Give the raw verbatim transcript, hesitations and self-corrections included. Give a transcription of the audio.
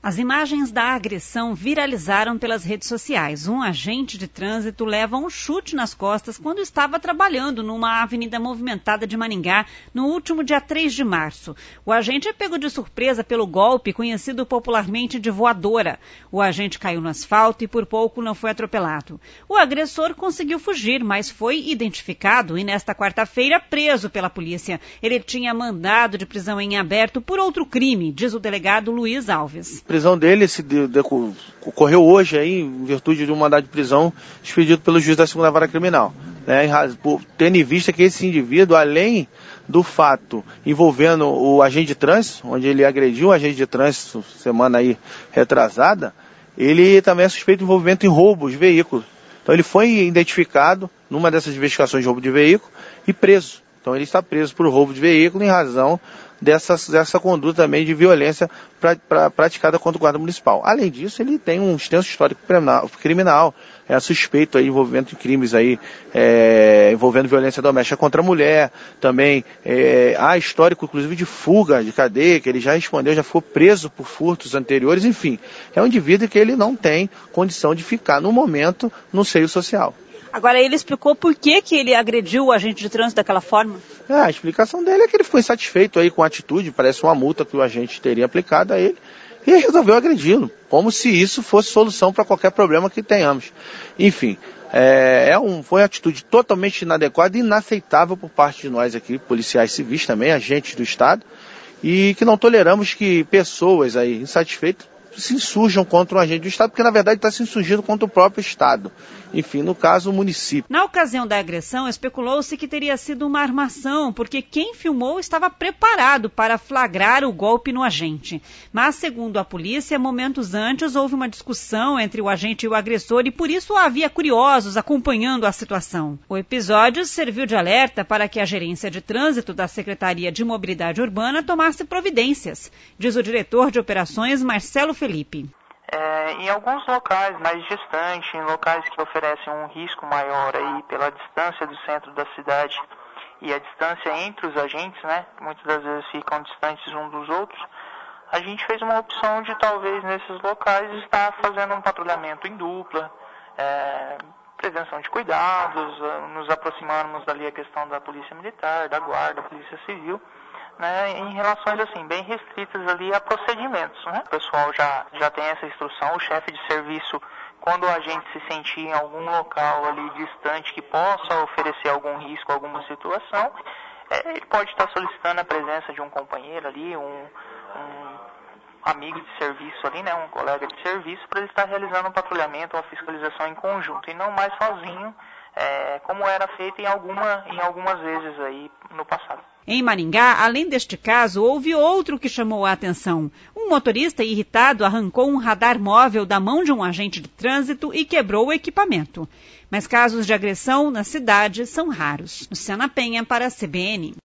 As imagens da agressão viralizaram pelas redes sociais. Um agente de trânsito leva um chute nas costas quando estava trabalhando numa avenida movimentada de Maringá no último dia três de março. O agente é pego de surpresa pelo golpe, conhecido popularmente de voadora. O agente caiu no asfalto e por pouco não foi atropelado. O agressor conseguiu fugir, mas foi identificado e nesta quarta-feira preso pela polícia. Ele tinha mandado de prisão em aberto por outro crime, diz o delegado Luiz Alves. A prisão dele se de, de, ocorreu hoje aí, em virtude de um mandado de prisão expedido pelo juiz da segunda Vara Criminal, né, por, tendo em vista que esse indivíduo, além do fato envolvendo o agente de trânsito, onde ele agrediu o agente de trânsito semana aí retrasada, ele também é suspeito de envolvimento em roubo de veículos. Então ele foi identificado numa dessas investigações de roubo de veículo e preso. Então ele está preso por roubo de veículo em razão dessa, dessa conduta também de violência pra, pra, praticada contra o guarda municipal. Além disso, ele tem um extenso histórico criminal, criminal é suspeito aí de envolvimento em crimes aí, é, envolvendo violência doméstica contra a mulher, também é, há histórico inclusive de fuga de cadeia, que ele já respondeu, já foi preso por furtos anteriores, enfim, é um indivíduo que ele não tem condição de ficar no momento no seio social. Agora, ele explicou por que, que ele agrediu o agente de trânsito daquela forma? É, a explicação dele é que ele ficou insatisfeito aí com a atitude, parece uma multa que o agente teria aplicado a ele, e resolveu agredi-lo, como se isso fosse solução para qualquer problema que tenhamos. Enfim, é, é um, foi uma atitude totalmente inadequada e inaceitável por parte de nós aqui, policiais civis também, agentes do Estado, e que não toleramos que pessoas aí insatisfeitas se insurjam contra um agente do Estado, porque na verdade está se insurgindo contra o próprio Estado. Enfim, no caso, o município. Na ocasião da agressão, especulou-se que teria sido uma armação, porque quem filmou estava preparado para flagrar o golpe no agente. Mas, segundo a polícia, momentos antes houve uma discussão entre o agente e o agressor e por isso havia curiosos acompanhando a situação. O episódio serviu de alerta para que a gerência de trânsito da Secretaria de Mobilidade Urbana tomasse providências, diz o diretor de operações Marcelo Felipe. É, em alguns locais mais distantes, em locais que oferecem um risco maior aí pela distância do centro da cidade e a distância entre os agentes, né, que muitas das vezes ficam distantes uns dos outros, a gente fez uma opção de talvez nesses locais estar fazendo um patrulhamento em dupla, é, prevenção de cuidados, nos aproximarmos dali a questão da polícia militar, da guarda, da polícia civil, né, em relações assim, bem restritas ali a procedimentos, né? O pessoal já, já tem essa instrução, o chefe de serviço, quando a gente se sentir em algum local ali distante que possa oferecer algum risco, alguma situação, é, ele pode estar solicitando a presença de um companheiro ali, um, um amigo de serviço ali, né, um colega de serviço, para ele estar realizando um patrulhamento, uma fiscalização em conjunto, e não mais sozinho, é, como era feito em, alguma, em algumas vezes aí no passado. Em Maringá, além deste caso, houve outro que chamou a atenção. Um motorista irritado arrancou um radar móvel da mão de um agente de trânsito e quebrou o equipamento. Mas casos de agressão na cidade são raros. Luciana Penha para a C B N.